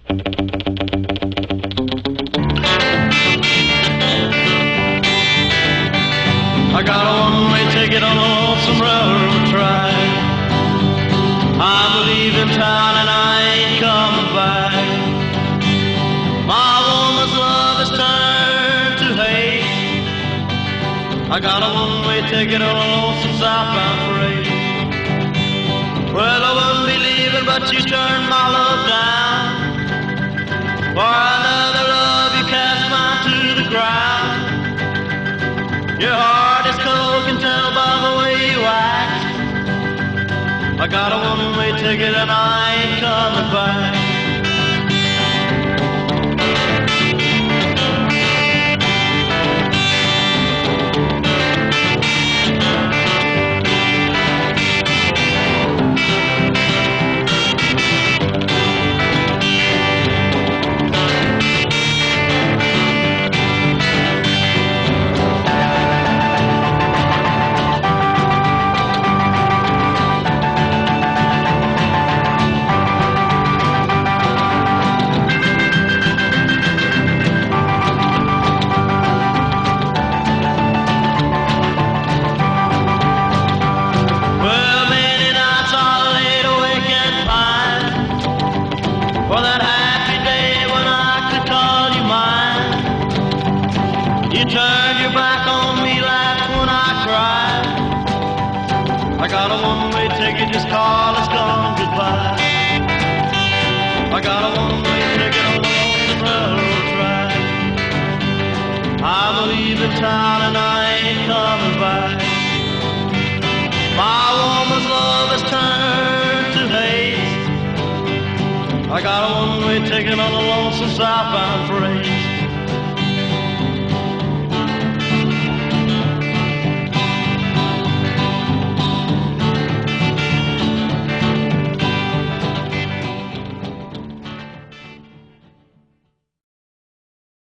I got a one-way ticket on a lonesome railroad track. I'm leaving town and I ain't coming back. My woman's love has turned to hate. I got a one-way ticket on a lonesome southbound freight. Well, I wouldn't be leaving, but you turned my love down. For another love, you cast mine to the ground. Your heart is cold, can tell by the way you act. I got a one-way ticket and I ain't coming back. For that happy day when I could call you mine, you turned your back on me, laughed when I cried. I got a one-way ticket, just call, it's gone, goodbye. I got a one-way ticket on the lonesome railroad track. I'm leaving town and I ain't coming back. My woman's love has turned to hate. I got a one-way ticket on a lonesome southbound freight.